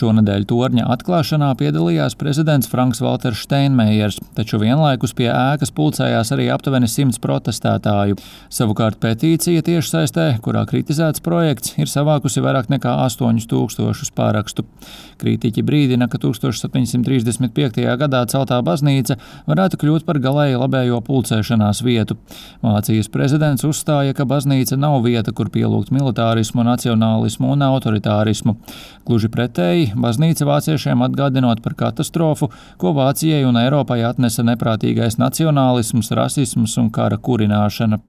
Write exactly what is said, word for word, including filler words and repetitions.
Šonedēļ torņa atklāšanā piedalījās prezidents Franks Valters Steinmeiers, taču vienlaikus pie ēkas pulcējās arī aptuveni simts protestētāju. Savukārt petīcija tiešsaistē, kurā kritizēts projekts, ir savākusi vairāk nekā astoņus tūkstošus pārakstu. Kritiķi brīdina, ka tūkstoš septiņsimt trīsdesmit piektajā gadā celtā baznīca varētu kļūt par galēji labējo pulcēšanās vietu. Vācijas prezidents uzstāja, ka baznīca nav vieta, kur pielūgt militārismu, nacionālismu un autoritārismu. Gluži pretēji, baznīca vāciešiem atgādinot par katastrofu, ko Vācijai un Eiropai atnesa neprātīgais nacionālisms, rasisms un kara kurināšana.